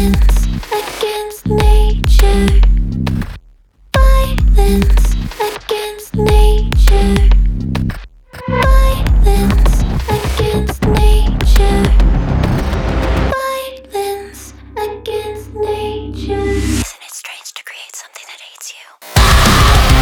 Violence against nature. Violence against nature. Violence against nature. Violence against nature. Isn't it strange to create something that hates you?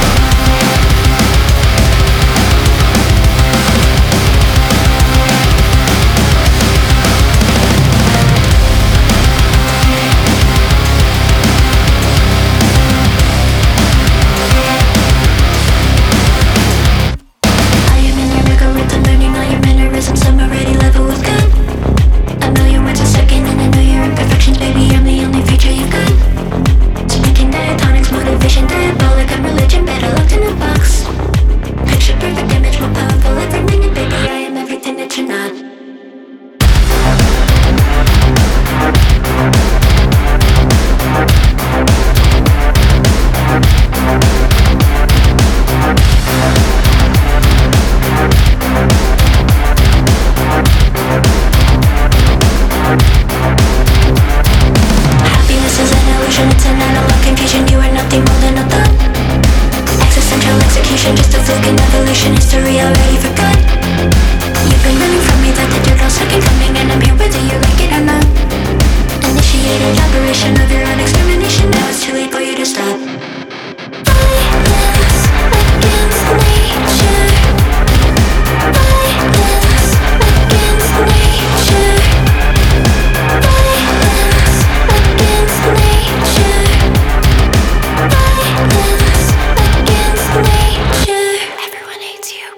Just a fluke in evolution, history already forgot. You've been running from me like the dirt all second coming, and I'm here whether you like it or not. Initiated operation of your own extermination, now it's too late for you to stop. Violence against nature. Violence against nature. Violence against nature. Violence against nature. Everyone hates you.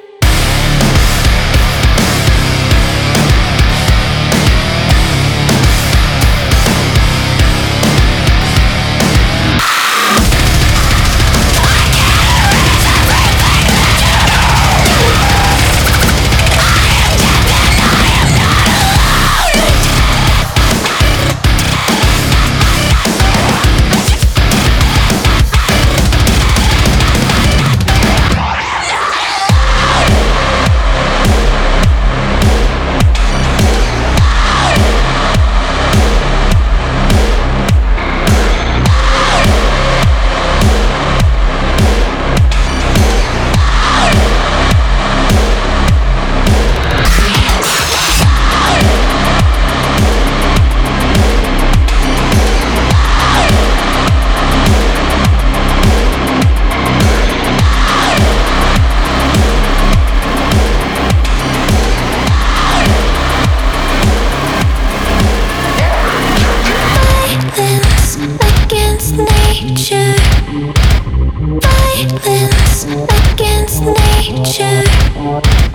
Violence against nature. Violence against nature.